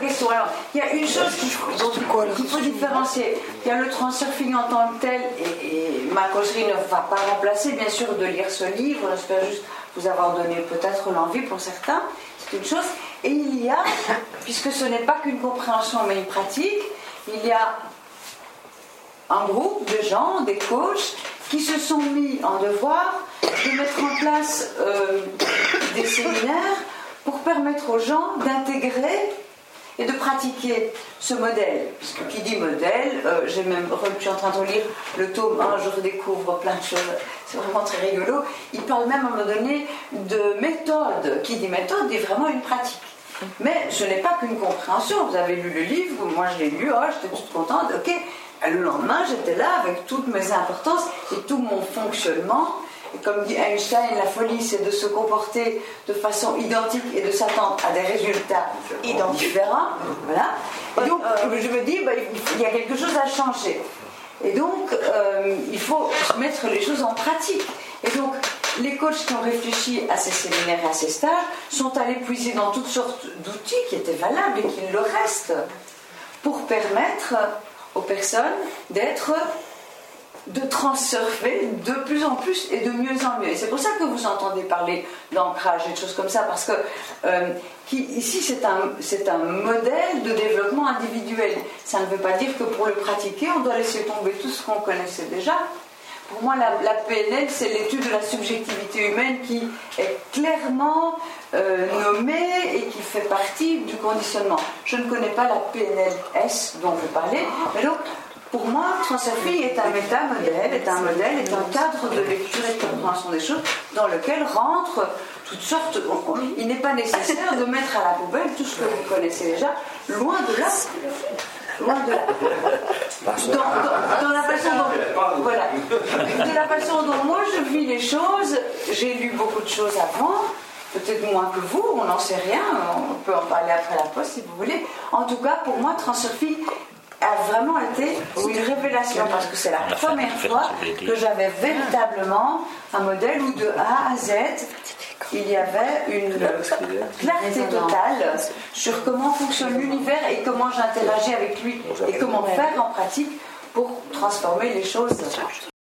question. Alors, il y a une chose qu'il faut différencier. Il y a le transurfing en tant que tel, et ma causerie ne va pas remplacer, bien sûr, de lire ce livre. J'espère juste vous avoir donné peut-être l'envie pour certains. C'est une chose. Et il y a, puisque ce n'est pas qu'une compréhension mais une pratique, il y a un groupe de gens, des coachs, qui se sont mis en devoir de mettre en place des séminaires pour permettre aux gens d'intégrer et de pratiquer ce modèle. Puisque qui dit modèle, je suis en train de relire le tome 1, je redécouvre plein de choses, c'est vraiment très rigolo. Il parle même à un moment donné de méthode. Qui dit méthode dit vraiment une pratique. Mais ce n'est pas qu'une compréhension. Vous avez lu le livre, moi je l'ai lu, j'étais toute contente, ok. Le lendemain, j'étais là avec toutes mes importances et tout mon fonctionnement. Et comme dit Einstein, la folie, c'est de se comporter de façon identique et de s'attendre à des résultats différents. Voilà. Et donc, je me dis, il y a quelque chose à changer. Et donc, il faut mettre les choses en pratique. Et donc, les coachs qui ont réfléchi à ces séminaires et à ces stages sont allés puiser dans toutes sortes d'outils qui étaient valables et qui le restent pour permettre aux personnes de transurfer de plus en plus et de mieux en mieux. Et c'est pour ça que vous entendez parler d'ancrage et de choses comme ça, parce que ici c'est un modèle de développement individuel. Ça ne veut pas dire que pour le pratiquer, on doit laisser tomber tout ce qu'on connaissait déjà. Pour moi, la PNL, c'est l'étude de la subjectivité humaine qui est clairement nommée et qui fait partie du conditionnement. Je ne connais pas la PNLS dont vous parlez, mais donc, pour moi, Transurfing est un métamodèle, est un cadre de lecture et de compréhension des choses dans lequel rentrent toutes sortes. Il n'est pas nécessaire de mettre à la poubelle tout ce que vous connaissez déjà, loin de là. Loin de là. Dans la façon dont, voilà, de la façon dont moi je vis les choses, j'ai lu beaucoup de choses avant, peut-être moins que vous, on n'en sait rien, on peut en parler après la pause si vous voulez. En tout cas, pour moi, Transurfing a vraiment été une révélation, parce que c'est la première fois que j'avais véritablement un modèle où de A à Z, il y avait une clarté totale sur comment fonctionne l'univers et comment j'interagis avec lui et comment faire en pratique pour transformer les choses